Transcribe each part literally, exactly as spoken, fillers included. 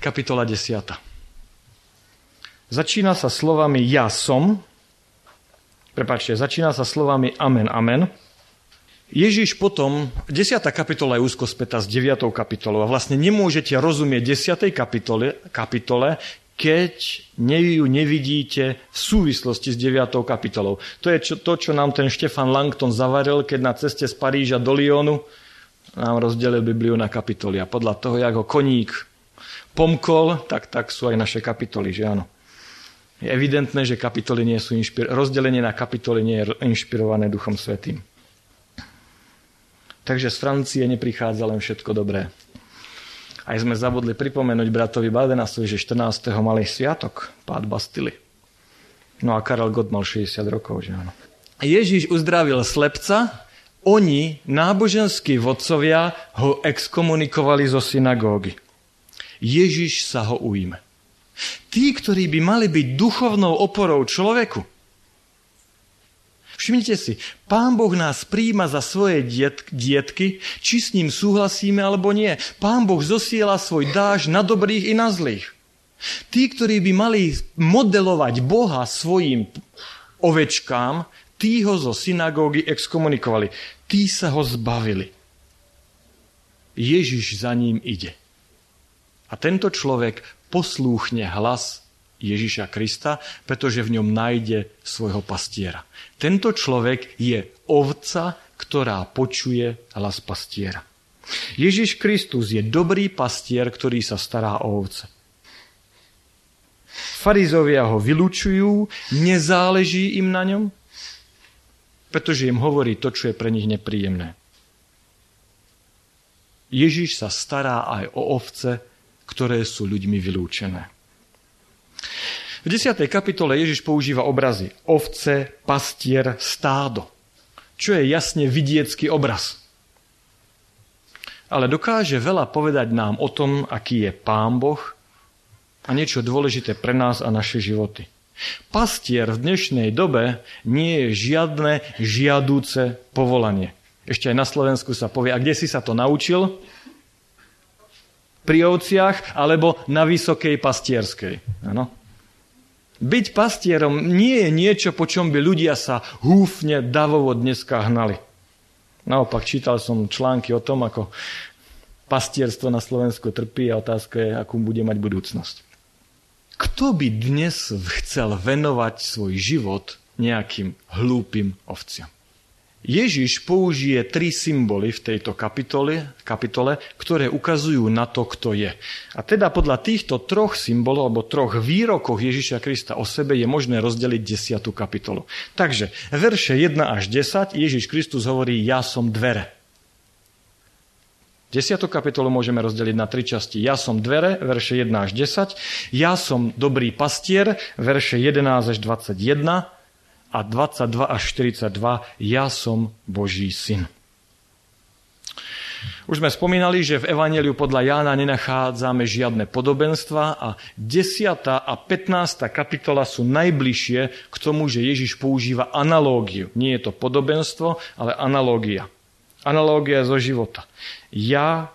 kapitola desiata. Začína sa slovami ja som, prepáčte, začína sa slovami amen, amen. Ježiš potom, desiata kapitola je úzko spätá s deviatou kapitolou a vlastne nemôžete rozumieť desiatej kapitole, kapitole, keď ju nevidíte v súvislosti s deviatou kapitolou. To je čo, to, čo nám ten Štefan Langton zavaril, keď na ceste z Paríža do Lyonu nám rozdelil Bibliu na kapitoly. A podľa toho, jak ho koník pomkol, tak, tak sú aj naše kapitoly, že áno. Je evidentné, že kapitoly nie sú inšpir- rozdelenie na kapitoly nie je inšpirované Duchom Svätým. Takže z Francie neprichádza len všetko dobré. Aj sme zabudli pripomenúť bratovi Baldenasovi, že štrnásteho mali sviatok, pád Bastily. No a Karel Gott mal šesťdesiat rokov, že áno. Ježiš uzdravil slepca, oni, náboženskí vodcovia, ho exkomunikovali zo synagógy. Ježiš sa ho ujme. Tí, ktorí by mali byť duchovnou oporou človeku, všimnite si, Pán Boh nás prijíma za svoje diet, dietky, či s ním súhlasíme alebo nie. Pán Boh zosiela svoj dáž na dobrých i na zlých. Tí, ktorí by mali modelovať Boha svojim ovečkám, tí ho zo synagógy exkomunikovali. Tí sa ho zbavili. Ježiš za ním ide. A tento človek poslúchne hlas Ježiša Krista, pretože v ňom nájde svojho pastiera. Tento človek je ovca, ktorá počuje hlas pastiera. Ježiš Kristus je dobrý pastier, ktorý sa stará o ovce. Farizovia ho vylúčujú, nezáleží im na ňom, pretože im hovorí to, čo je pre nich nepríjemné. Ježiš sa stará aj o ovce, ktoré sú ľuďmi vylúčené. V desiatej kapitole Ježiš používa obrazy ovce, pastier, stádo, čo je jasne vidiecký obraz. Ale dokáže veľa povedať nám o tom, aký je Pán Boh a niečo dôležité pre nás a naše životy. Pastier v dnešnej dobe nie je žiadne žiadúce povolanie. Ešte aj na Slovensku sa povie, a kde si sa to naučil? Pri ovciach alebo na vysokej pastierskej. Áno. Byť pastierom nie je niečo, po čom by ľudia sa húfne, davovo dneska hnali. Naopak, čítal som články o tom, ako pastierstvo na Slovensku trpí a otázka je, akú bude mať budúcnosť. Kto by dnes chcel venovať svoj život nejakým hlúpym ovciam? Ježiš použije tri symboly v tejto kapitole, kapitole, ktoré ukazujú na to, kto je. A teda podľa týchto troch symbolov alebo troch výrokoch Ježiša Krista o sebe je možné rozdeliť desiatu kapitolu. Takže verše jeden až desať Ježiš Kristus hovorí ja som dvere. Desiatu kapitolu môžeme rozdeliť na tri časti. Ja som dvere, verše jeden až desať. Ja som dobrý pastier, verše jedenásť až dvadsaťjeden. A dvadsaťdva až štyridsaťdva, ja som Boží syn. Už sme spomínali, že v Evanjeliu podľa Jána nenachádzame žiadne podobenstva a desiata a pätnásta kapitola sú najbližšie k tomu, že Ježiš používa analógiu. Nie je to podobenstvo, ale analógia. Analógia zo života. Ja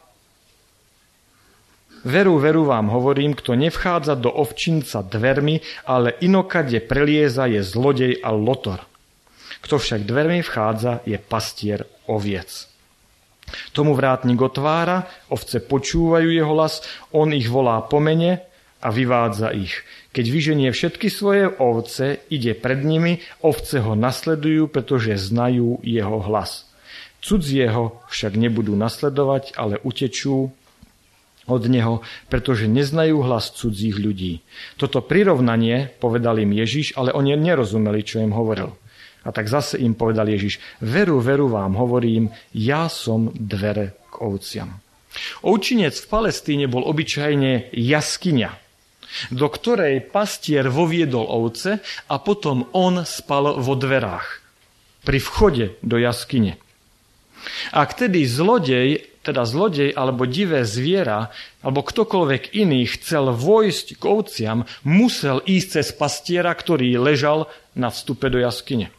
Veru, veru vám hovorím, kto nevchádza do ovčinca dvermi, ale inokade prelieza, je zlodej a lotor. Kto však dvermi vchádza, je pastier oviec. Tomu vrátnik otvára, ovce počúvajú jeho hlas, on ich volá po mene a vyvádza ich. Keď vyženie všetky svoje ovce, ide pred nimi, ovce ho nasledujú, pretože znajú jeho hlas. Cudzieho však nebudú nasledovať, ale utečú od neho, pretože neznajú hlas cudzích ľudí. Toto prirovnanie povedal im Ježiš, ale oni nerozumeli, čo im hovoril. A tak zase im povedal Ježiš, veru, veru vám hovorím, ja som dvere k ovciam. Ovčinec v Palestíne bol obyčajne jaskyňa, do ktorej pastier voviedol ovce a potom on spal vo dverách, pri vchode do jaskyne. Ak tedy zlodej, teda zlodej alebo divé zviera, alebo ktokoľvek iný chcel vojsť k ovciam, musel ísť cez pastiera, ktorý ležal na vstupe do jaskyne.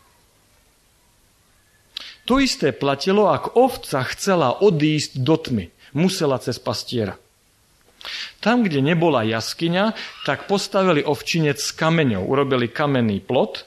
To isté platilo, ak ovca chcela odísť do tmy, musela cez pastiera. Tam, kde nebola jaskyňa, tak postavili ovčinec z kameňov. Urobili kamenný plot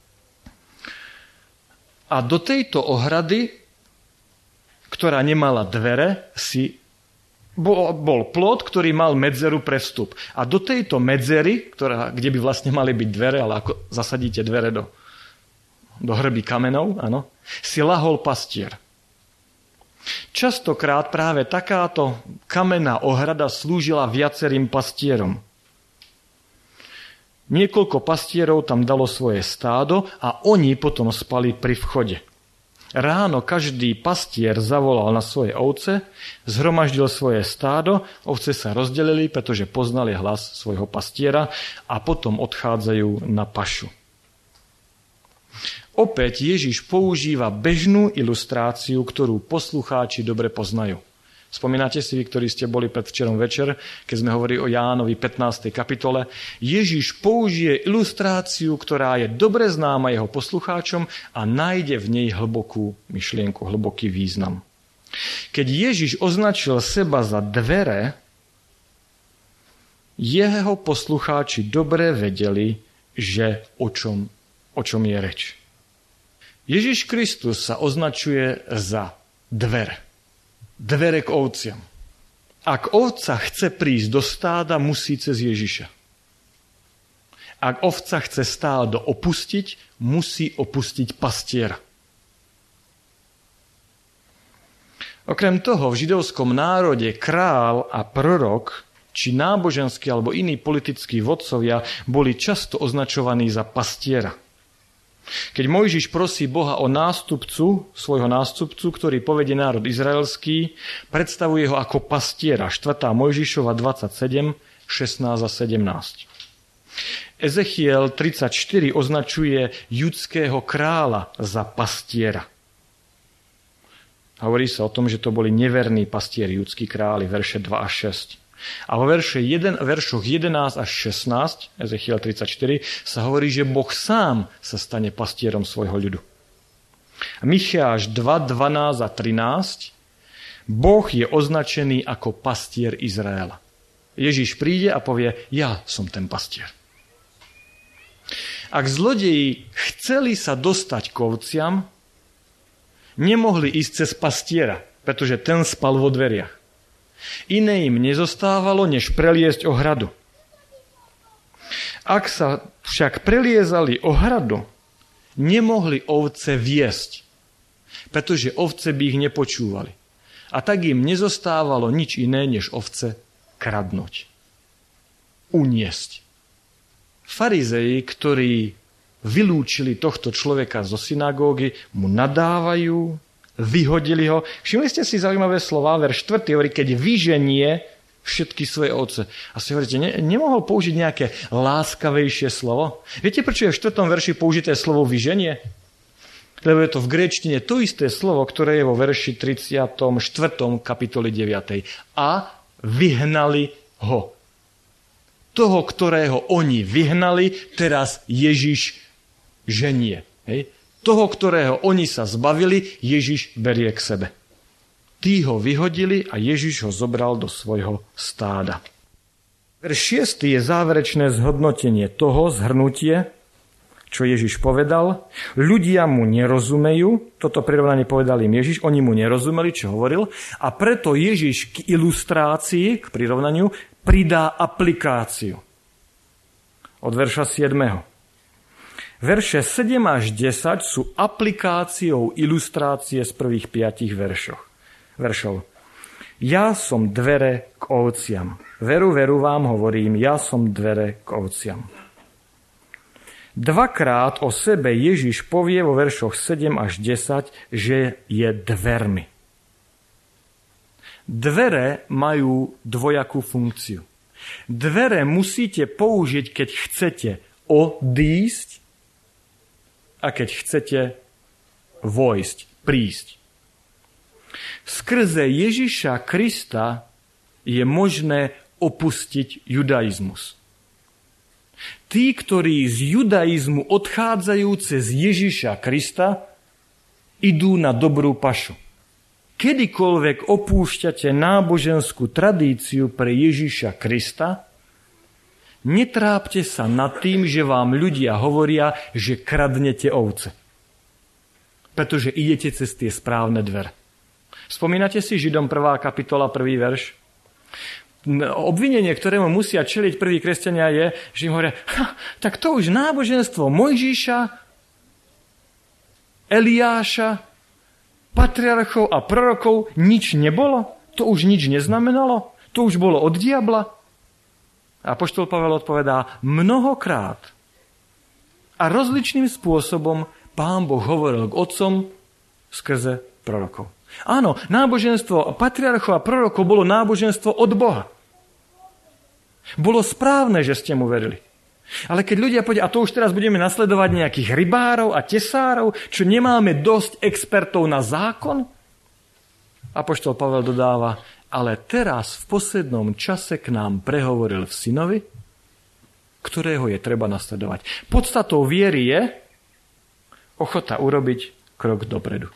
a do tejto ohrady, ktorá nemala dvere, si bol, bol plot, ktorý mal medzeru pre vstup. A do tejto medzery, ktorá, kde by vlastne mali byť dvere, ale ako zasadíte dvere do, do hrby kamenov, áno, si lahol pastier. Častokrát práve takáto kamenná ohrada slúžila viacerým pastierom. Niekoľko pastierov tam dalo svoje stádo a oni potom spali pri vchode. Ráno každý pastier zavolal na svoje ovce, zhromaždil svoje stádo, ovce sa rozdelili, pretože poznali hlas svojho pastiera a potom odchádzajú na pašu. Opäť Ježiš používa bežnú ilustráciu, ktorú poslucháči dobre poznajú. Spomínate si vy, ktorí ste boli predvčerom večer, keď sme hovorili o Jánovi pätnástej kapitole. Ježiš použije ilustráciu, ktorá je dobre známa jeho poslucháčom a nájde v nej hlbokú myšlienku, hlboký význam. Keď Ježiš označil seba za dvere, jeho poslucháči dobre vedeli, že o čom, o čom je reč. Ježiš Kristus sa označuje za dvere. Dvere k ovciam. Ak ovca chce prísť do stáda, musí cez Ježiša. Ak ovca chce stádo opustiť, musí opustiť pastiera. Okrem toho, v židovskom národe král a prorok, či náboženskí alebo iní politickí vodcovia, boli často označovaní za pastiera. Keď Mojžiš prosí Boha o nástupcu, svojho nástupcu, ktorý povedie národ izraelský, predstavuje ho ako pastiera. štvrtá Mojžišova dvadsaťsedem, šestnásť a sedemnásť. Ezechiel tridsaťštyri označuje judského kráľa za pastiera. Hovorí sa o tom, že to boli neverní pastieri, judskí králi, verše dva až šesť. A vo verše jeden, veršoch jedenásť až šestnásť, Ezechiel tridsaťštyri, sa hovorí, že Boh sám sa stane pastierom svojho ľudu. A Micheáš dva, dvanásť a trinásť, Boh je označený ako pastier Izraela. Ježiš príde a povie, ja som ten pastier. Ak zlodeji chceli sa dostať k ovciam, nemohli ísť cez pastiera, pretože ten spal vo dveriach. Iné im nezostávalo, než preliesť ohradu. Ak sa však preliezali ohradu, nemohli ovce viesť, pretože ovce by ich nepočúvali. A tak im nezostávalo nič iné, než ovce kradnúť. Uniesť. Farizei, ktorí vylúčili tohto človeka zo synagógy, mu nadávajú, vyhodili ho. Všimli ste si zaujímavé slová, verš štvrtý hovorí, keď vyženie všetky svoje ovce. A si hovoríte, ne, nemohol použiť nejaké láskavejšie slovo? Viete, prečo je v štvrtom verši použité slovo vyženie? Lebo je to v gréčtine to isté slovo, ktoré je vo verši tridsiatom štvrtom kapitole deviatej. A vyhnali ho. Toho, ktorého oni vyhnali, teraz Ježiš ženie. Hej? Toho, ktorého oni sa zbavili, Ježiš berie k sebe. Tí ho vyhodili a Ježiš ho zobral do svojho stáda. Verš šiesty je záverečné zhodnotenie toho, zhrnutie, čo Ježiš povedal. Ľudia mu nerozumejú, toto prirovnanie povedal im Ježiš, oni mu nerozumeli, čo hovoril, a preto Ježiš k ilustrácii, k prirovnaniu, pridá aplikáciu. Od verša siedmeho. Verše sedem až desať sú aplikáciou ilustrácie z prvých piatich veršov. veršov. Ja som dvere k ovciam. Veru, veru vám hovorím, ja som dvere k ovciam. Dvakrát o sebe Ježiš povie vo veršoch sedem až desať, že je dvermi. Dvere majú dvojakú funkciu. Dvere musíte použiť, keď chcete odísť a keď chcete vojsť, prísť. Skrze Ježiša Krista je možné opustiť judaizmus. Tí, ktorí z judaizmu odchádzajú cez Ježiša Krista, idú na dobrú pašu. kedykoľvek opúšťate náboženskú tradíciu pre Ježiša Krista, netrápte sa nad tým, že vám ľudia hovoria, že kradnete ovce. Pretože idete cez tie správne dvere. Spomínate si Židom prvá kapitola, prvý verš? Obvinenie, ktorému musia čeliť prví kresťania je, že im hovoria, tak to už náboženstvo Mojžiša, Eliáša, patriarchov a prorokov nič nebolo? To už nič neznamenalo? To už bolo od diabla? A apoštol Pavel odpovedá, mnohokrát a rozličným spôsobom Pán Boh hovoril k otcom skrze prorokov. Áno, náboženstvo patriarchov a prorokov bolo náboženstvo od Boha. Bolo správne, že ste mu verili. Ale keď ľudia povedia, a to už teraz budeme nasledovať nejakých rybárov a tesárov, čo nemáme dosť expertov na zákon? Apoštol Pavel dodáva, ale teraz v poslednom čase k nám prehovoril v synovi, ktorého je treba nasledovať. Podstatou viery je ochota urobiť krok dopredu.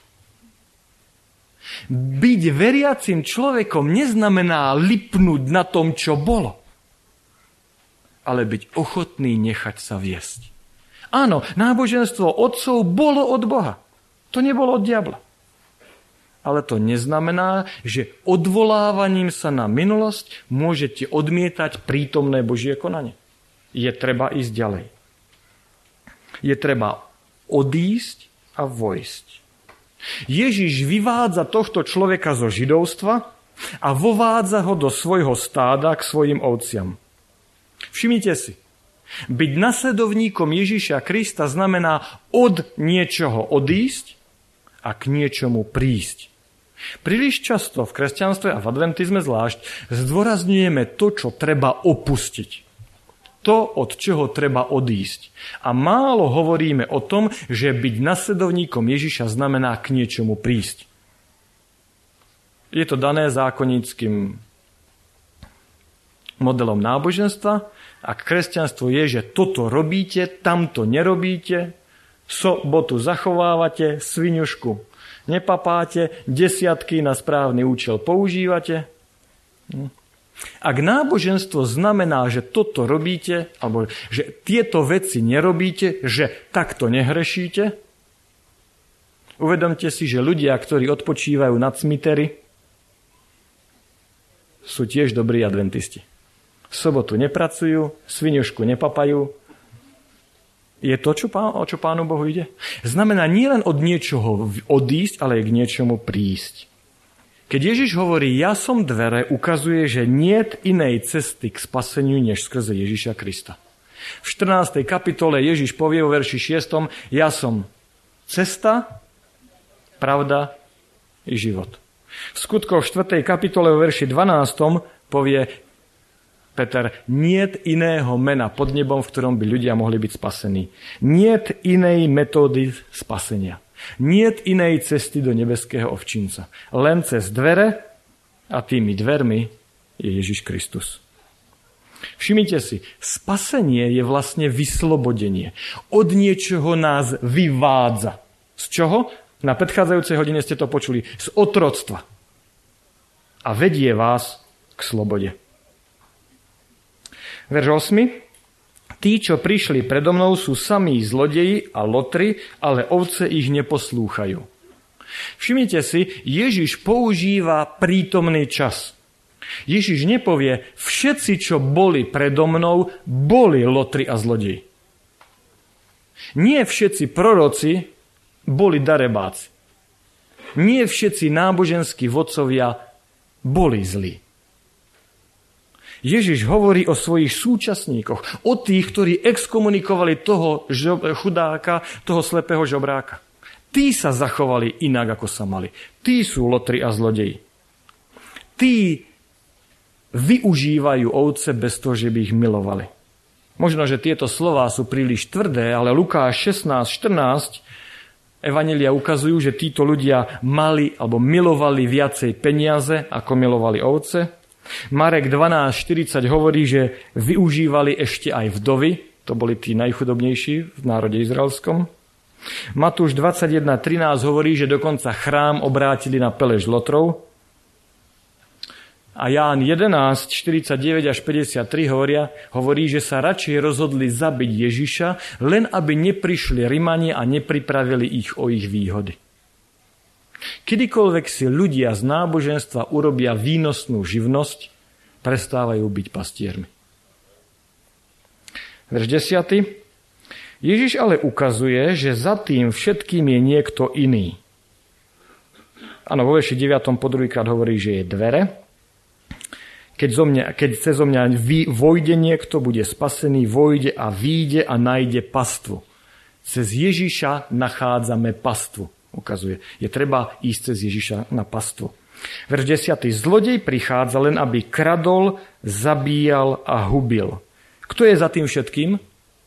Byť veriacim človekom neznamená lipnúť na tom, čo bolo, ale byť ochotný nechať sa viesť. Áno, náboženstvo otcov bolo od Boha. To nebolo od diabla. Ale to neznamená, že odvolávaním sa na minulosť môžete odmietať prítomné Božie konanie. Je treba ísť ďalej. Je treba odísť a vojsť. Ježiš vyvádza tohto človeka zo židovstva a vovádza ho do svojho stáda k svojim ovciam. Všimnite si, byť nasledovníkom Ježiša Krista znamená od niečoho odísť a k niečomu prísť. Príliš často v kresťanstve a v adventizme zvlášť zdôrazňujeme to, čo treba opustiť. To, od čoho treba odísť. A málo hovoríme o tom, že byť nasledovníkom Ježiša znamená k niečomu prísť. Je to dané zákonníckym modelom náboženstva a kresťanstvo je, že toto robíte, tamto nerobíte, sobotu zachovávate, sviňušku nepapáte, desiatky na správny účel používate. Ak náboženstvo znamená, že toto robíte, alebo že tieto veci nerobíte, že takto nehrešíte, uvedomte si, že ľudia, ktorí odpočívajú na cmiteri, sú tiež dobrí adventisti. V sobotu nepracujú, sviňušku nepapajú. Je to, čo, pán, o čo Pánu Bohu ide? Znamená nielen od niečoho odísť, ale aj k niečomu prísť. Keď Ježiš hovorí, ja som dvere, ukazuje, že niet inej cesty k spaseniu, než skrze Ježiša Krista. V štrnástej kapitole Ježiš povie vo verši šiestom, ja som cesta, pravda i život. V skutkoch štvrtej kapitole vo verši dvanástom povie Peter, niet iného mena pod nebom, v ktorom by ľudia mohli byť spasení. Niet inej metódy spasenia. Niet inej cesty do nebeského ovčinca. Len cez dvere a tými dvermi je Ježiš Kristus. Všimnite si, spasenie je vlastne vyslobodenie. Od niečoho nás vyvádza. Z čoho? Na predchádzajúcej hodine ste to počuli. Z otroctva. A vedie vás k slobode. Verš osem. Tí, čo prišli predo mnou, sú samí zlodeji a lotri, ale ovce ich neposlúchajú. Všimnite si, Ježiš používa prítomný čas. Ježiš nepovie, všetci, čo boli predo mnou, boli lotri a zlodeji. Nie všetci proroci boli darebáci. Nie všetci náboženskí vodcovia boli zlí. Ježiš hovorí o svojich súčasníkoch, o tých, ktorí exkomunikovali toho chudáka, toho slepého žobráka. Tí sa zachovali inak, ako sa mali. Tí sú lotri a zlodeji. Tí využívajú ovce bez toho, že by ich milovali. Možno, že tieto slová sú príliš tvrdé, ale Lukáš šestnásť štrnásť evanjelia ukazujú, že títo ľudia mali alebo milovali viacej peniaze, ako milovali ovce. Marek dvanásť štyridsať hovorí, že využívali ešte aj vdovy, to boli tí najchudobnejší v národe izraelskom. Matúš dvadsaťjeden trinásť hovorí, že dokonca chrám obrátili na pelež lotrov. A Ján jedenásť štyridsaťdeväť až päťdesiattri hovoria, hovorí, že sa radšej rozhodli zabiť Ježiša, len aby neprišli Rimani a nepripravili ich o ich výhody. Kedykoľvek si ľudia z náboženstva urobia výnosnú živnosť, prestávajú byť pastiermi. Verš desiaty. Ježiš ale ukazuje, že za tým všetkým je niekto iný. Áno, vo verši deviatom po druhýkrát hovorí, že je dvere. Keď, zo mňa, keď cez mňa vojde niekto, bude spasený, vojde a výjde a nájde pastvu. Cez Ježiša nachádzame pastvu, ukazuje. Je treba ísť cez Ježiša na pastvu. Verš desiaty. Zlodej prichádza len, aby kradol, zabíjal a hubil. Kto je za tým všetkým?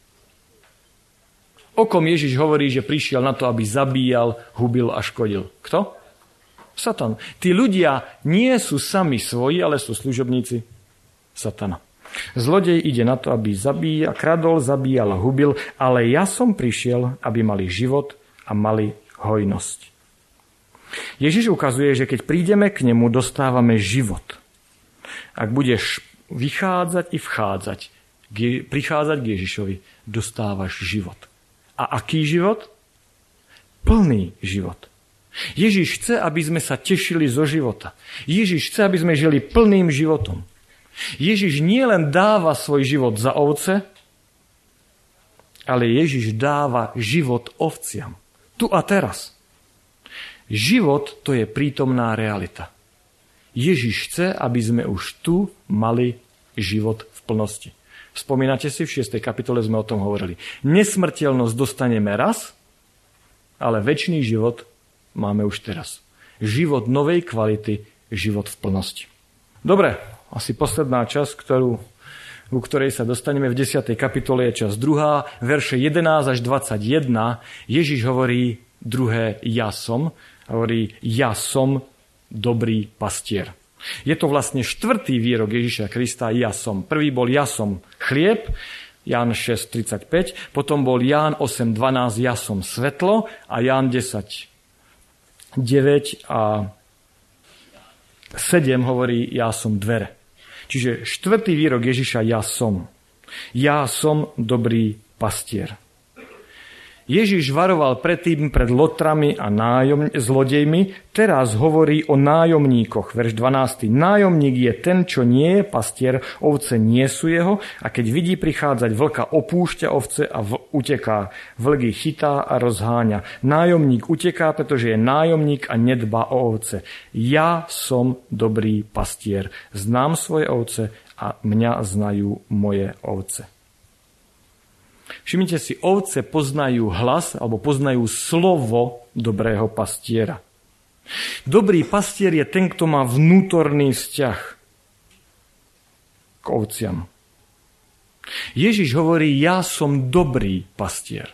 O kom Ježiš hovorí, že prišiel na to, aby zabíjal, hubil a škodil? Kto? Satan. Tí ľudia nie sú sami svoji, ale sú služobníci Satana. Zlodej ide na to, aby zabíjal, kradol, zabíjal a hubil, ale ja som prišiel, aby mali život a mali hojnosť. Ježiš ukazuje, že keď prídeme k nemu, dostávame život. Ak budeš vychádzať i vchádzať, prichádzať k Ježišovi, dostávaš život. A aký život? Plný život. Ježiš chce, aby sme sa tešili zo života. Ježiš chce, aby sme žili plným životom. Ježiš nielen dáva svoj život za ovce, ale Ježiš dáva život ovciam. Tu a teraz. Život to je prítomná realita. Ježiš chce, aby sme už tu mali život v plnosti. Spomínate si, v šiestej kapitole sme o tom hovorili. Nesmrteľnosť dostaneme raz, ale večný život máme už teraz. Život novej kvality, život v plnosti. Dobre, asi posledná časť, ktorú, u ktorej sa dostaneme v desiatej kapitole, je časť druhá, verše jedenásť až dvadsaťjeden. Ježiš hovorí druhé ja som, hovorí ja som dobrý pastier. Je to vlastne štvrtý výrok Ježiša Krista, ja som. Prvý bol ja som chlieb, Ján šesť tridsaťpäť, potom bol Ján osem dvanásť, ja som svetlo a Ján desať deväť a sedem hovorí ja som dvere. Čiže štvrtý výrok Ježiša ja som. Ja som dobrý pastier. Ježiš varoval predtým pred lotrami a nájom, zlodejmi, teraz hovorí o nájomníkoch. Verš dvanásty. Nájomník je ten, čo nie je pastier, ovce nie sú jeho a keď vidí prichádzať vlka, opúšťa ovce a v, uteká. Vlk ich chytá a rozháňa. Nájomník uteká, pretože je nájomník a nedbá o ovce. Ja som dobrý pastier. Znám svoje ovce a mňa znajú moje ovce. Všimnite si, ovce poznajú hlas alebo poznajú slovo dobrého pastiera. Dobrý pastier je ten, kto má vnútorný vzťah k ovciam. Ježiš hovorí, ja som dobrý pastier.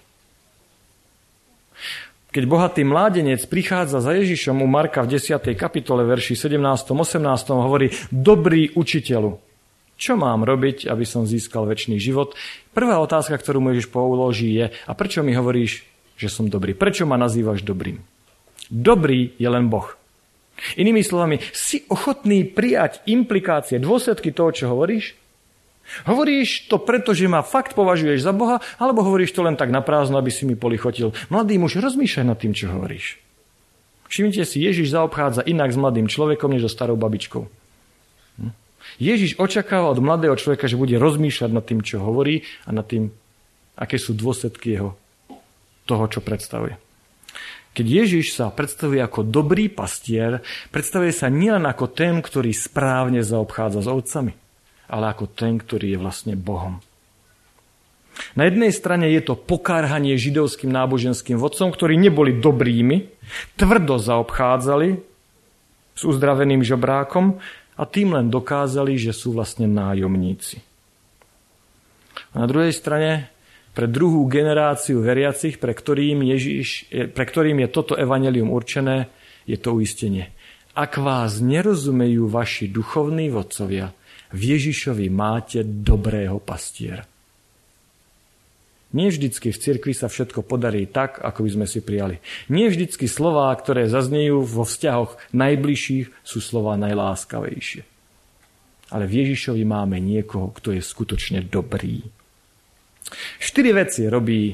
Keď bohatý mládenec prichádza za Ježišom u Marka v desiatej kapitole, verši sedemnásť osemnásť hovorí, dobrý učiteľu. Čo mám robiť, aby som získal večný život? Prvá otázka, ktorú mu Ježiš položí je, a prečo mi hovoríš, že som dobrý? Prečo ma nazývaš dobrým? Dobrý je len Boh. Inými slovami, si ochotný prijať implikácie, dôsledky toho, čo hovoríš? Hovoríš to preto, že ma fakt považuješ za Boha, alebo hovoríš to len tak naprázdno, aby si mi polichotil? Mladý muž, rozmýšľaj nad tým, čo hovoríš. Všimnite si, Ježiš zaobchádza inak s mladým človekom, než so starou babičkou. Hm? Ježiš očakáva od mladého človeka, že bude rozmýšľať nad tým, čo hovorí a nad tým, aké sú dôsledky jeho toho, čo predstavuje. Keď Ježiš sa predstavuje ako dobrý pastier, predstavuje sa nielen ako ten, ktorý správne zaobchádza s ovcami, ale ako ten, ktorý je vlastne Bohom. Na jednej strane je to pokárhanie židovským náboženským vodcom, ktorí neboli dobrými, tvrdo zaobchádzali s uzdraveným žobrákom a tým len dokázali, že sú vlastne nájomníci. A na druhej strane, pre druhú generáciu veriacich, pre ktorým, Ježiš, pre ktorým je toto evanjelium určené, je to uistenie. Ak vás nerozumejú vaši duchovní vodcovia, v Ježišovi máte dobrého pastiera. Nie vždycky v cirkvi sa všetko podarí tak, ako by sme si prijali. Nie vždycky slová, ktoré zaznejú vo vzťahoch najbližších, sú slová najláskavejšie. Ale v Ježišovi máme niekoho, kto je skutočne dobrý. Štyri veci robí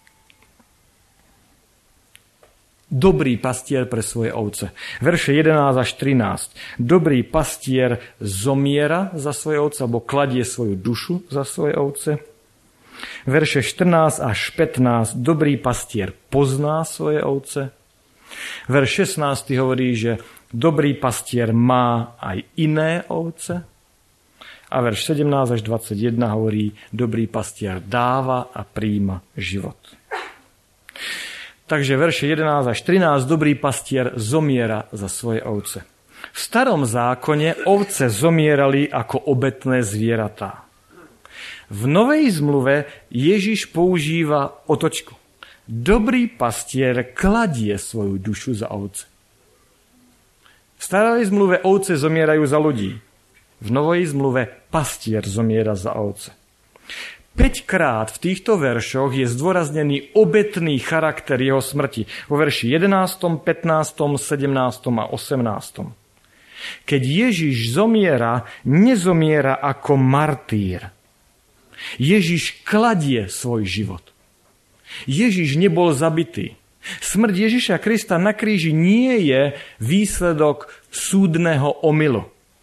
dobrý pastier pre svoje ovce. Verše jedenásť až trinásť. Dobrý pastier zomiera za svoje ovce, alebo kladie svoju dušu za svoje ovce. Verše štrnásť až pätnásť. Dobrý pastier pozná svoje ovce. Verš šestnásť hovorí, že dobrý pastier má aj iné ovce. A verš sedemnásť až dvadsaťjeden hovorí, dobrý pastier dáva a prijíma život. Takže verše jedenásť až trinásť, dobrý pastier zomiera za svoje ovce. V starom zákone ovce zomierali ako obetné zvieratá. V novej zmluve Ježiš používa otočku. Dobrý pastier kladie svoju dušu za ovce. V starej zmluve ovce zomierajú za ľudí. V novej zmluve pastier zomiera za ovce. Päťkrát v týchto veršoch je zdôraznený obetný charakter jeho smrti. Vo verši jedenástom, pätnástom, sedemnástom a osemnástom. Keď Ježiš zomiera, nezomiera ako martýr. Ježiš kladie svoj život. Ježiš nebol zabitý. Smrť Ježiša Krista na kríži nie je výsledok súdneho omylu.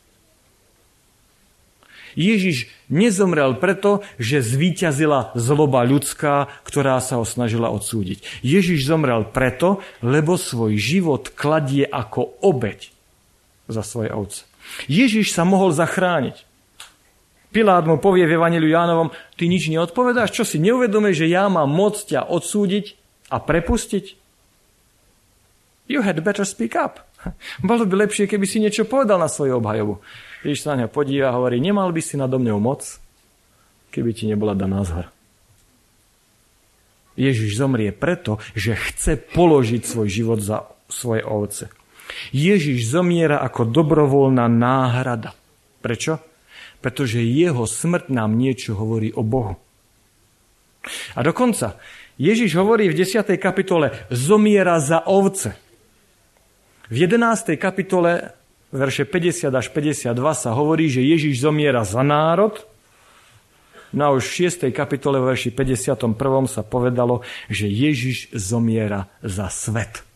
Ježiš nezomrel preto, že zvíťazila zloba ľudská, ktorá sa ho snažila odsúdiť. Ježiš zomrel preto, lebo svoj život kladie ako obeť za svoje ovce. Ježiš sa mohol zachrániť. Pilát mu povie v Evanjeliu Jánovom, ty nič neodpovedáš, čo si neuvedomuješ, že ja mám moc ťa odsúdiť a prepustiť? You had better speak up. Bolo by lepšie, keby si niečo povedal na svoju obhajobu. Ježiš sa na ňa podíva a hovorí, nemal by si nado mňou moc, keby ti nebola daná zhora. Ježiš zomrie preto, že chce položiť svoj život za svoje ovce. Ježiš zomiera ako dobrovoľná náhrada. Prečo? Pretože jeho smrť nám niečo hovorí o Bohu. A dokonca Ježiš hovorí v desiatej kapitole, zomiera za ovce. V jedenástej kapitole verše päťdesiat až päťdesiatdva sa hovorí, že Ježiš zomiera za národ. No a už v šiestej kapitole verši päťdesiatom prvom sa povedalo, že Ježiš zomiera za svet.